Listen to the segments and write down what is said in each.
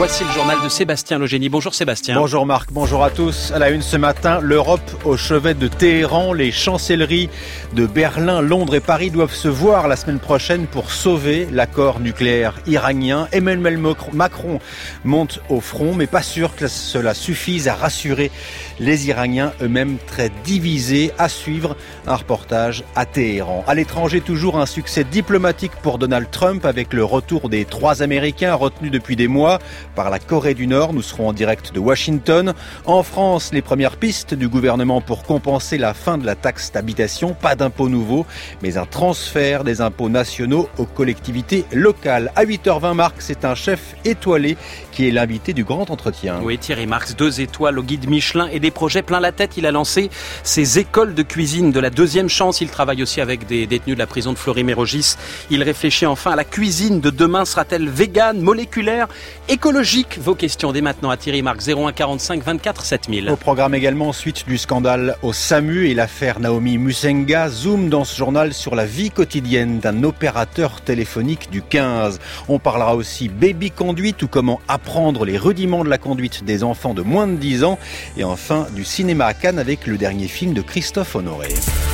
Voici le journal de Sébastien Logénie. Bonjour Sébastien. Bonjour Marc, bonjour à tous. À la une ce matin, l'Europe au chevet de Téhéran. Les chancelleries de Berlin, Londres et Paris doivent se voir la semaine prochaine pour sauver l'accord nucléaire iranien. Emmanuel Macron monte au front, mais pas sûr que cela suffise à rassurer les Iraniens, eux-mêmes très divisés. À suivre, un reportage à Téhéran. À l'étranger, toujours un succès diplomatique pour Donald Trump avec le retour des 3 Américains retenus depuis des mois par la Corée du Nord. Nous serons en direct de Washington. En France, les premières pistes du gouvernement pour compenser la fin de la taxe d'habitation. Pas d'impôt nouveau, mais un transfert des impôts nationaux aux collectivités locales. À 8h20, Marc, c'est un chef étoilé qui est l'invité du grand entretien. Oui, Thierry Marx, 2 étoiles au guide Michelin et des projets plein la tête. Il a lancé ses écoles de cuisine de la deuxième chance. Il travaille aussi avec des détenus de la prison de Fleury-Mérogis. Il réfléchit enfin à la cuisine de demain. Sera-t-elle végane, moléculaire, écologique? Vos questions dès maintenant à Thierry Marx, 01 45 24 7000. Au programme également, suite du scandale au SAMU et l'affaire Naomi Musenga. Zoom dans ce journal sur la vie quotidienne d'un opérateur téléphonique du 15. On parlera aussi baby conduite ou comment apprendre les rudiments de la conduite des enfants de moins de 10 ans. Et enfin, du cinéma à Cannes avec le dernier film de Christophe Honoré.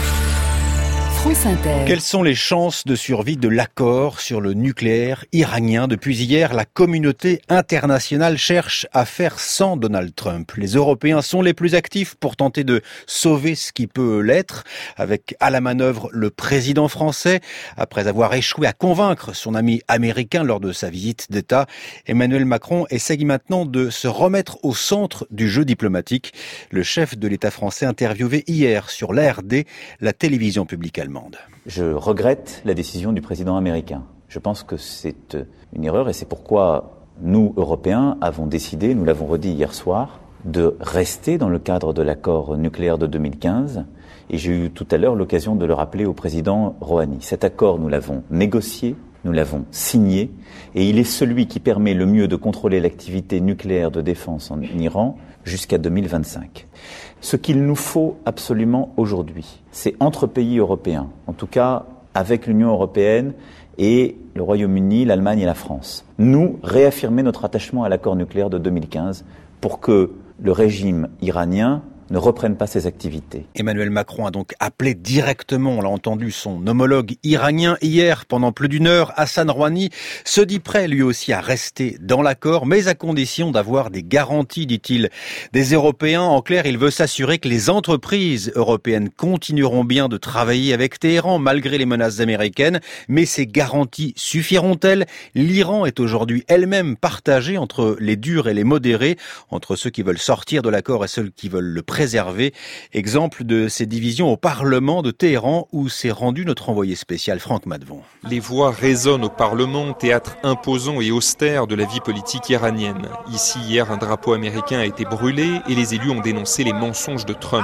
France Inter. Quelles sont les chances de survie de l'accord sur le nucléaire iranien? Depuis hier, la communauté internationale cherche à faire sans Donald Trump. Les Européens sont les plus actifs pour tenter de sauver ce qui peut l'être, avec à la manœuvre le président français. Après avoir échoué à convaincre son ami américain lors de sa visite d'État, Emmanuel Macron essaye maintenant de se remettre au centre du jeu diplomatique. Le chef de l'État français interviewé hier sur l'ARD, la télévision publique allemande. Je regrette la décision du président américain. Je pense que c'est une erreur et c'est pourquoi nous, Européens, avons décidé, nous l'avons redit hier soir, de rester dans le cadre de l'accord nucléaire de 2015. Et j'ai eu tout à l'heure l'occasion de le rappeler au président Rouhani. Cet accord, nous l'avons négocié, nous l'avons signé et il est celui qui permet le mieux de contrôler l'activité nucléaire de défense en Iran jusqu'à 2025. Ce qu'il nous faut absolument aujourd'hui, c'est entre pays européens, en tout cas avec l'Union européenne et le Royaume-Uni, l'Allemagne et la France, nous réaffirmer notre attachement à l'accord nucléaire de 2015 pour que le régime iranien ne reprennent pas ses activités. Emmanuel Macron a donc appelé directement, on l'a entendu, son homologue iranien hier pendant plus d'une heure. Hassan Rouhani se dit prêt lui aussi à rester dans l'accord, mais à condition d'avoir des garanties, dit-il, des Européens. En clair, il veut s'assurer que les entreprises européennes continueront bien de travailler avec Téhéran malgré les menaces américaines. Mais ces garanties suffiront-elles? L'Iran est aujourd'hui elle-même partagée entre les durs et les modérés, entre ceux qui veulent sortir de l'accord et ceux qui veulent le préserver. Exemple de ces divisions au Parlement de Téhéran où s'est rendu notre envoyé spécial Franck Madvon. Les voix résonnent au Parlement, théâtre imposant et austère de la vie politique iranienne. Ici, hier, un drapeau américain a été brûlé et les élus ont dénoncé les mensonges de Trump.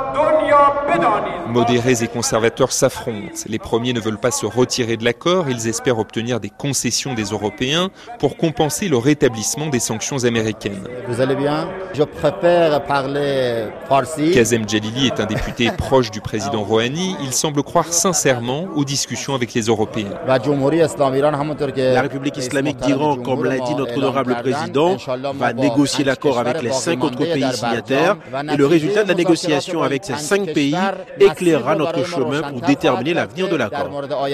Modérés et conservateurs s'affrontent. Les premiers ne veulent pas se retirer de l'accord, ils espèrent obtenir des concessions des Européens pour compenser le rétablissement des sanctions américaines. Vous allez bien? Je préfère parler farsi. Kazem Jalili est un député proche du président Rouhani. Il semble croire sincèrement aux discussions avec les Européens. La République islamique d'Iran, comme l'a dit notre honorable président, va négocier l'accord avec les 5 autres pays signataires et le résultat de la négociation avec ces 5 pays éclairera notre chemin pour déterminer l'avenir de l'accord.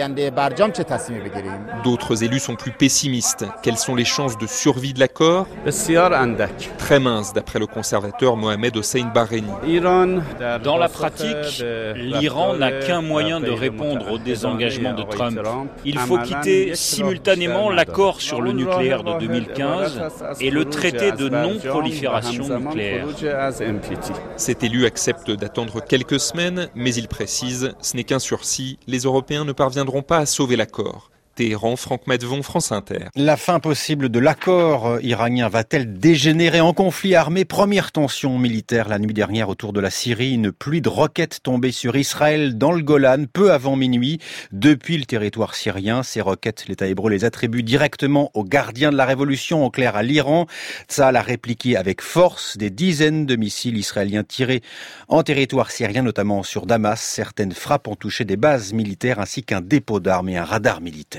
D'autres élus sont plus pessimistes. Quelles sont les chances de survie de l'accord? Très minces, d'après le conservateur Mohamed Hossein Bahreïni. Dans la pratique, l'Iran n'a qu'un moyen de répondre au désengagement de Trump. Il faut quitter simultanément l'accord sur le nucléaire de 2015 et le traité de non-prolifération nucléaire. Cet élu accepte d'attendre quelques semaines, mais il précise, ce n'est qu'un sursis, les Européens ne parviendront pas à sauver l'accord. Téhéran, Franck Madvon, France Inter. La fin possible de l'accord iranien va-t-elle dégénérer en conflit armé? Première tension militaire la nuit dernière autour de la Syrie. Une pluie de roquettes tombées sur Israël dans le Golan peu avant minuit. Depuis le territoire syrien, ces roquettes, l'État hébreu les attribue directement aux gardiens de la révolution, en clair à l'Iran. Tzahal a répliqué avec force des dizaines de missiles israéliens tirés en territoire syrien, notamment sur Damas. Certaines frappes ont touché des bases militaires ainsi qu'un dépôt d'armes et un radar militaire.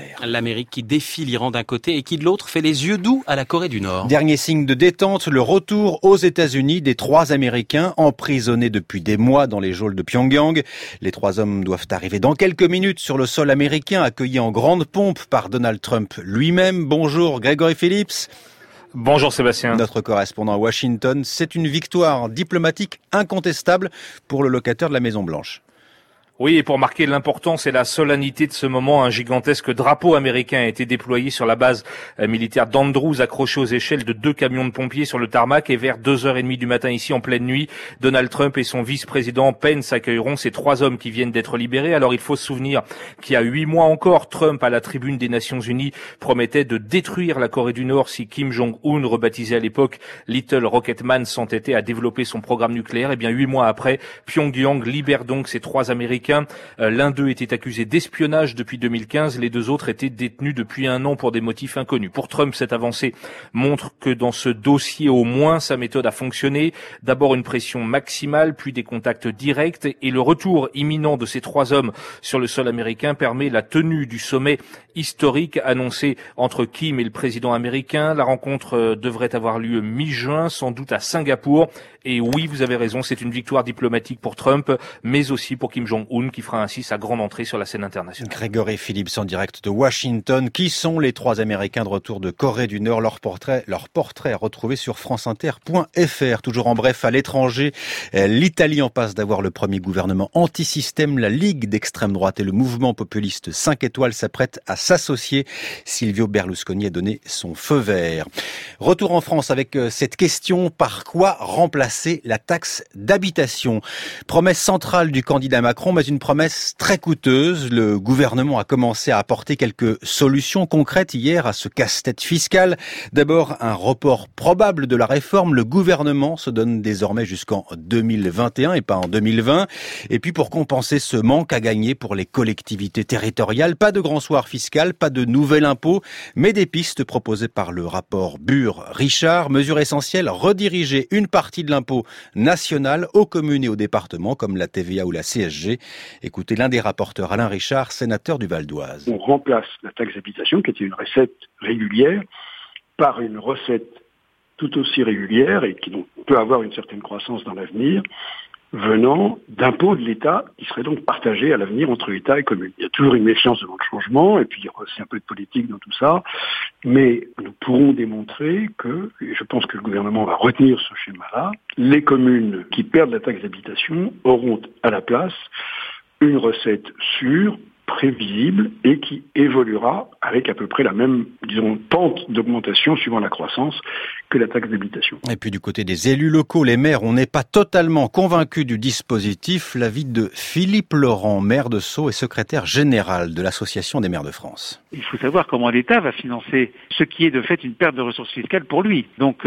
militaire. L'Amérique qui défie l'Iran d'un côté et qui de l'autre fait les yeux doux à la Corée du Nord. Dernier signe de détente, le retour aux États-Unis des 3 Américains emprisonnés depuis des mois dans les geôles de Pyongyang. Les 3 hommes doivent arriver dans quelques minutes sur le sol américain, accueillis en grande pompe par Donald Trump lui-même. Bonjour Gregory Phillips. Bonjour Sébastien. Notre correspondant à Washington, c'est une victoire diplomatique incontestable pour le locataire de la Maison-Blanche. Oui, et pour marquer l'importance et la solennité de ce moment, un gigantesque drapeau américain a été déployé sur la base militaire d'Andrews, accroché aux échelles de 2 camions de pompiers sur le tarmac. Et vers 2h30 du matin, ici en pleine nuit, Donald Trump et son vice-président Pence accueilleront ces 3 hommes qui viennent d'être libérés. Alors il faut se souvenir qu'il y a 8 mois encore, Trump, à la tribune des Nations Unies, promettait de détruire la Corée du Nord si Kim Jong-un, rebaptisé à l'époque Little Rocketman, s'entêtait à développer son programme nucléaire. Et bien 8 mois après, Pyongyang libère donc ces 3 Américains. L'un d'eux était accusé d'espionnage depuis 2015, les 2 autres étaient détenus depuis 1 an pour des motifs inconnus. Pour Trump, cette avancée montre que dans ce dossier, au moins, sa méthode a fonctionné. D'abord une pression maximale, puis des contacts directs, et le retour imminent de ces 3 hommes sur le sol américain permet la tenue du sommet historique annoncé entre Kim et le président américain. La rencontre devrait avoir lieu mi-juin, sans doute à Singapour. Et oui, vous avez raison, c'est une victoire diplomatique pour Trump, mais aussi pour Kim Jong-un, qui fera ainsi sa grande entrée sur la scène internationale. Grégory Phillips en direct de Washington. Qui sont les 3 Américains de retour de Corée du Nord? Leur portrait retrouvé sur franceinter.fr. Toujours en bref, à l'étranger, l'Italie en passe d'avoir le premier gouvernement anti-système. La Ligue d'extrême droite et le mouvement populiste 5 étoiles s'apprêtent à s'associer. Silvio Berlusconi a donné son feu vert. Retour en France avec cette question: par quoi remplacer la taxe d'habitation? Promesse centrale du candidat Macron, mais une promesse très coûteuse. Le gouvernement a commencé à apporter quelques solutions concrètes hier à ce casse-tête fiscal. D'abord, un report probable de la réforme. Le gouvernement se donne désormais jusqu'en 2021 et pas en 2020. Et puis pour compenser ce manque à gagner pour les collectivités territoriales, pas de grand soir fiscal, pas de nouvel impôt, mais des pistes proposées par le rapport Bure-Richard. Mesure essentielle, rediriger une partie de l'impôt national aux communes et aux départements comme la TVA ou la CSG. Écoutez l'un des rapporteurs, Alain Richard, sénateur du Val d'Oise. On remplace la taxe d'habitation, qui était une recette régulière, par une recette tout aussi régulière et qui donc peut avoir une certaine croissance dans l'avenir, venant d'impôts de l'État qui seraient donc partagés à l'avenir entre État et communes. Il y a toujours une méfiance devant le changement, et puis il y a aussi un peu de politique dans tout ça, mais nous pourrons démontrer que, et je pense que le gouvernement va retenir ce schéma-là, les communes qui perdent la taxe d'habitation auront à la place une recette sûre, prévisible et qui évoluera avec à peu près la même, disons, pente d'augmentation suivant la croissance que la taxe d'habitation. Et puis du côté des élus locaux, les maires, on n'est pas totalement convaincus du dispositif. L'avis de Philippe Laurent, maire de Sceaux et secrétaire général de l'Association des maires de France. Il faut savoir comment l'État va financer ce qui est de fait une perte de ressources fiscales pour lui. Donc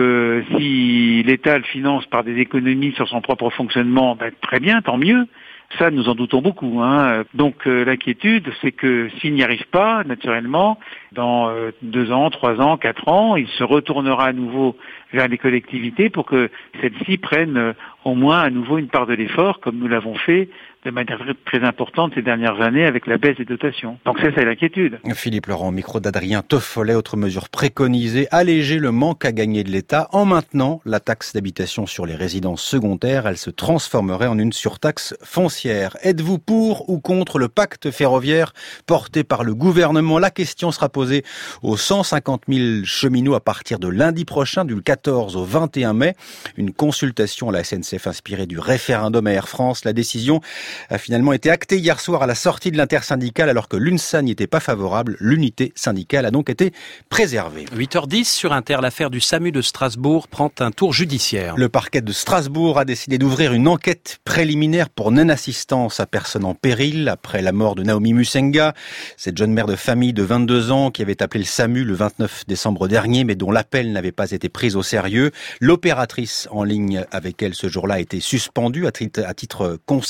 si l'État le finance par des économies sur son propre fonctionnement, très bien, tant mieux. Ça, nous en doutons beaucoup. Donc l'inquiétude, c'est que s'il n'y arrive pas, naturellement, dans 2 ans, 3 ans, 4 ans, il se retournera à nouveau vers les collectivités pour que celles-ci prennent au moins à nouveau une part de l'effort, comme nous l'avons fait de manière très importante ces dernières années avec la baisse des dotations. Donc ça, c'est l'inquiétude. Philippe Laurent, micro d'Adrien Toffolet. Autre mesure préconisée, alléger le manque à gagner de l'État en maintenant la taxe d'habitation sur les résidences secondaires. Elle se transformerait en une surtaxe foncière. Êtes-vous pour ou contre le pacte ferroviaire porté par le gouvernement? La question sera posée aux 150 000 cheminots à partir de lundi prochain, du 14 au 21 mai. Une consultation à la SNCF inspirée du référendum à Air France. La décision a finalement été actée hier soir à la sortie de l'intersyndicale alors que l'UNSA n'y était pas favorable. L'unité syndicale a donc été préservée. 8h10 sur Inter, l'affaire du SAMU de Strasbourg prend un tour judiciaire. Le parquet de Strasbourg a décidé d'ouvrir une enquête préliminaire pour non-assistance à personne en péril après la mort de Naomi Musenga. Cette jeune mère de famille de 22 ans qui avait appelé le SAMU le 29 décembre dernier mais dont l'appel n'avait pas été pris au sérieux. L'opératrice en ligne avec elle ce jour-là a été suspendue à titre conservatoire.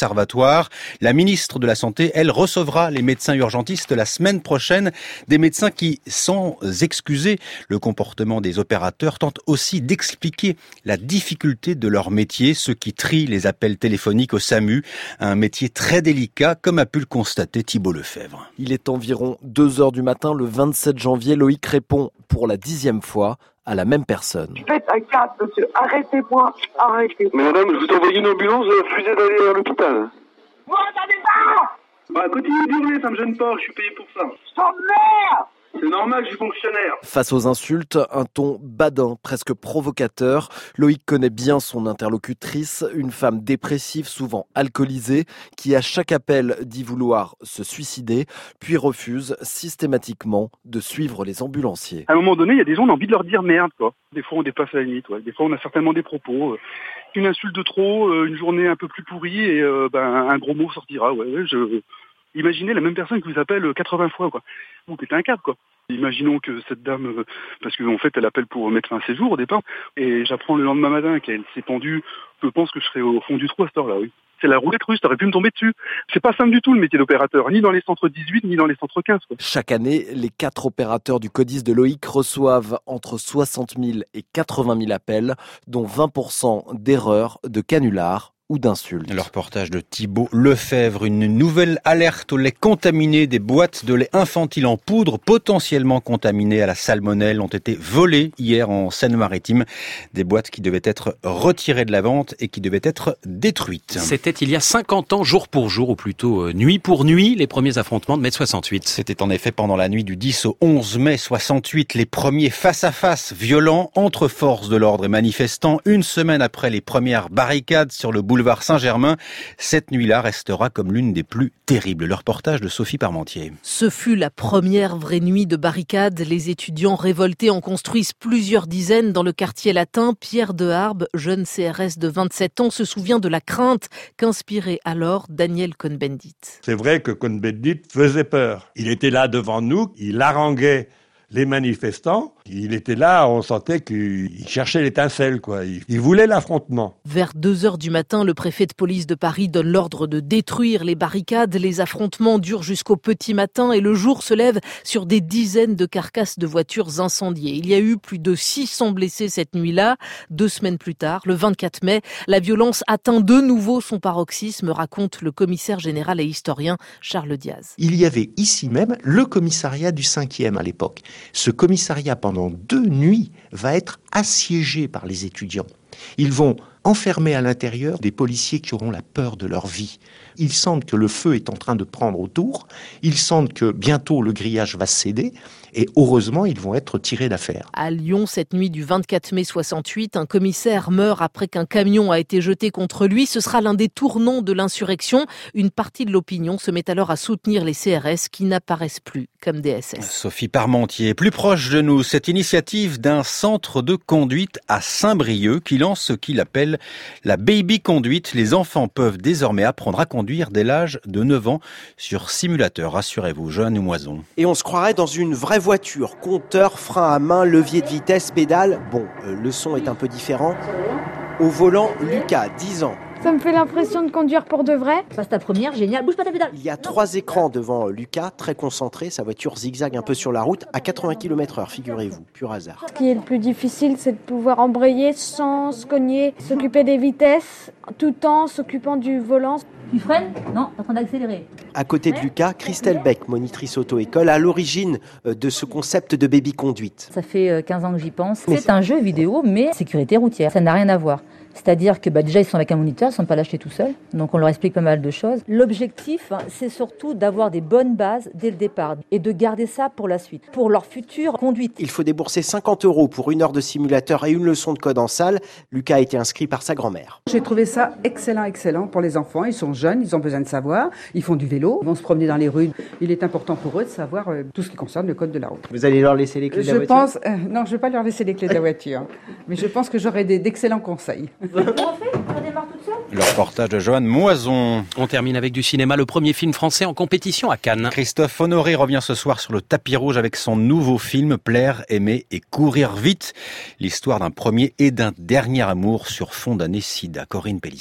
soir. La ministre de la Santé, elle, recevra les médecins urgentistes la semaine prochaine. Des médecins qui, sans excuser le comportement des opérateurs, tentent aussi d'expliquer la difficulté de leur métier, ceux qui trient les appels téléphoniques au SAMU. Un métier très délicat, comme a pu le constater Thibault Lefebvre. Il est environ 2h du matin, le 27 janvier. Loïc répond pour la 10e fois à la même personne. Faites un cadre, monsieur. Arrêtez-moi. Arrêtez. Mais madame, je vous ai envoyé une ambulance, refusez d'aller à l'hôpital. Vous m'entendez pas? Bah, continuez d'hurler, ça me gêne pas, je suis payé pour ça. Merde! C'est normal, je suis fonctionnaire. Face aux insultes, un ton badin, presque provocateur. Loïc connaît bien son interlocutrice, une femme dépressive, souvent alcoolisée, qui à chaque appel dit vouloir se suicider, puis refuse systématiquement de suivre les ambulanciers. À un moment donné, il y a des gens qui ont envie de leur dire merde, quoi. Des fois, on dépasse la limite, ouais. Des fois, on a certainement des propos. Une insulte de trop, une journée un peu plus pourrie et un gros mot sortira, Imaginez la même personne qui vous appelle 80 fois, quoi. Vous pétez un câble, quoi. Imaginons que cette dame, parce qu'en fait elle appelle pour mettre un séjour au départ, et j'apprends le lendemain matin qu'elle s'est pendue, je pense que je serai au fond du trou à cette heure-là, oui. C'est la roulette russe, t'aurais pu me tomber dessus. C'est pas simple du tout le métier d'opérateur, ni dans les centres 18, ni dans les centres 15. Quoi. Chaque année, les 4 opérateurs du CODIS de Loïc reçoivent entre 60 000 et 80 000 appels, dont 20% d'erreurs, de canulars ou d'insultes. Le reportage de Thibault Lefebvre, une nouvelle alerte au lait contaminé. Des boîtes de lait infantile en poudre potentiellement contaminées à la salmonelle ont été volées hier en Seine-Maritime. Des boîtes qui devaient être retirées de la vente et qui devaient être détruites. C'était il y a 50 ans, jour pour jour, ou plutôt nuit pour nuit, les premiers affrontements de mai 68. C'était en effet pendant la nuit du 10 au 11 mai 68, les premiers face-à-face violents entre forces de l'ordre et manifestants. Une semaine après les premières barricades sur le boulevard Saint-Germain, cette nuit-là restera comme l'une des plus terribles. Le reportage de Sophie Parmentier. Ce fut la première vraie nuit de barricade. Les étudiants révoltés en construisent plusieurs dizaines dans le quartier latin. Pierre Deharbes, jeune CRS de 27 ans, se souvient de la crainte qu'inspirait alors Daniel Cohn-Bendit. C'est vrai que Cohn-Bendit faisait peur. Il était là devant nous, il haranguait les manifestants. Il était là, on sentait qu'il cherchait l'étincelle, quoi. Il voulait l'affrontement. Vers 2h du matin, le préfet de police de Paris donne l'ordre de détruire les barricades. Les affrontements durent jusqu'au petit matin et le jour se lève sur des dizaines de carcasses de voitures incendiées. Il y a eu plus de 600 blessés cette nuit-là. 2 semaines plus tard, le 24 mai, la violence atteint de nouveau son paroxysme, raconte le commissaire général et historien Charles Diaz. Il y avait ici même le commissariat du 5e à l'époque. Ce commissariat, pendant 2 nuits, va être assiégé par les étudiants. Ils vont enfermer à l'intérieur des policiers qui auront la peur de leur vie. Ils sentent que le feu est en train de prendre autour, ils sentent que bientôt le grillage va céder, et heureusement, ils vont être tirés d'affaire. À Lyon, cette nuit du 24 mai 68, un commissaire meurt après qu'un camion a été jeté contre lui. Ce sera l'un des tournants de l'insurrection. Une partie de l'opinion se met alors à soutenir les CRS qui n'apparaissent plus comme des SS. Sophie Parmentier, plus proche de nous, cette initiative d'un centre de conduite à Saint-Brieuc qui lance ce qu'il appelle la baby conduite. Les enfants peuvent désormais apprendre à conduire dès l'âge de 9 ans sur simulateur. Rassurez-vous, Jeanne Moison. Et on se croirait dans une vraie voiture, compteur, frein à main, levier de vitesse, pédale. Bon, le son est un peu différent. Au volant, Lucas, 10 ans. Ça me fait l'impression de conduire pour de vrai. Passe ta première, génial, bouge pas ta pédale. Il y a 3 écrans devant Lucas, très concentré. Sa voiture zigzague un peu sur la route à 80 km/h, figurez-vous, pur hasard. Ce qui est le plus difficile, c'est de pouvoir embrayer sans se cogner, s'occuper des vitesses, tout en s'occupant du volant. Tu freines ? Non, t'es en train d'accélérer. À côté de Lucas, Christelle Beck, monitrice auto-école, à l'origine de ce concept de baby conduite. Ça fait 15 ans que j'y pense. C'est un jeu vidéo, mais sécurité routière. Ça n'a rien à voir. C'est-à-dire que déjà, ils sont avec un moniteur, ils ne sont pas lâchés tout seuls. Donc, on leur explique pas mal de choses. L'objectif, c'est surtout d'avoir des bonnes bases dès le départ et de garder ça pour la suite, pour leur future conduite. Il faut débourser 50 € pour 1 heure de simulateur et une leçon de code en salle. Lucas a été inscrit par sa grand-mère. J'ai trouvé ça excellent pour les enfants. Ils sont jeunes, ils ont besoin de savoir. Ils font du vélo, ils vont se promener dans les rues. Il est important pour eux de savoir tout ce qui concerne le code de la route. Vous allez leur laisser les clés de la voiture ? Non, je ne vais pas leur laisser les clés de la voiture. Mais je pense que j'aurai d'excellents conseils. Le reportage de Joanne Moison. On termine avec du cinéma, le premier film français en compétition à Cannes. Christophe Honoré revient ce soir sur le tapis rouge avec son nouveau film Plaire, aimer et courir vite. L'histoire d'un premier et d'un dernier amour sur fond d'année sida. Corinne Pellissier.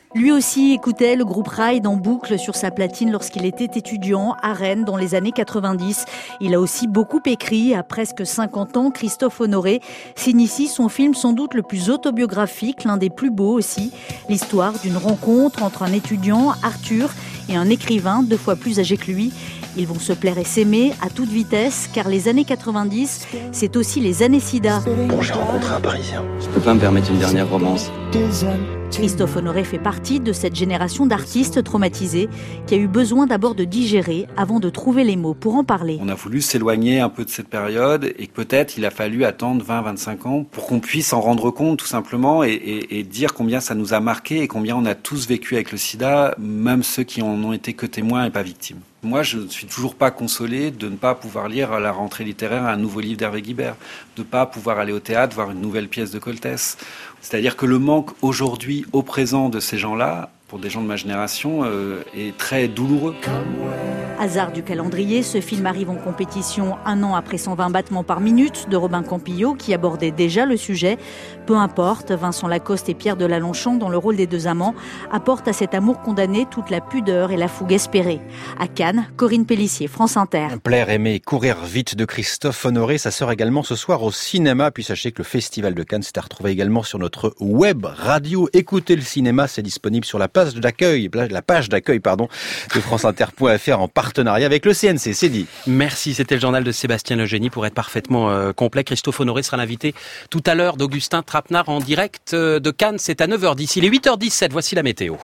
Lui aussi écoutait le groupe Ride en boucle sur sa platine lorsqu'il était étudiant à Rennes dans les années 90. Il a aussi beaucoup écrit. À presque 50 ans, Christophe Honoré signe ici son film sans doute le plus autobiographique, l'un des plus beaux aussi. L'histoire d'une rencontre entre un étudiant, Arthur, et un écrivain 2 fois plus âgé que lui. Ils vont se plaire et s'aimer à toute vitesse, car les années 90, c'est aussi les années SIDA. Bon, j'ai rencontré un Parisien. Je peux pas me permettre une dernière romance. Christophe Honoré fait partie de cette génération d'artistes traumatisés qui a eu besoin d'abord de digérer avant de trouver les mots pour en parler. On a voulu s'éloigner un peu de cette période et peut-être il a fallu attendre 20-25 ans pour qu'on puisse en rendre compte tout simplement et dire combien ça nous a marqué et combien on a tous vécu avec le sida, même ceux qui en ont été que témoins et pas victimes. Moi, je ne suis toujours pas consolé de ne pas pouvoir lire à la rentrée littéraire un nouveau livre d'Hervé Guibert, de ne pas pouvoir aller au théâtre voir une nouvelle pièce de Coltès. C'est-à-dire que le manque aujourd'hui, au présent de ces gens-là, pour des gens de ma génération, est très douloureux. Hasard du calendrier, ce film arrive en compétition 1 an après 120 battements par minute de Robin Campillo, qui abordait déjà le sujet. Peu importe, Vincent Lacoste et Pierre Delanchamp, dans le rôle des 2 amants, apportent à cet amour condamné toute la pudeur et la fougue espérée. À Cannes, Corinne Pélissier, France Inter. Plaire, aimer, courir vite de Christophe Honoré, ça sort également ce soir au cinéma. Puis sachez que le Festival de Cannes s'est à retrouver également sur notre web radio. Écoutez le cinéma, c'est disponible sur la page d'accueil de franceinter.fr en partenariat avec le CNC. C'est dit. Merci, c'était le journal de Sébastien Legénie pour être parfaitement complet. Christophe Honoré sera l'invité tout à l'heure d'Augustin Trapenard en direct de Cannes. C'est à 9h10. Il est 8h17. Voici la météo.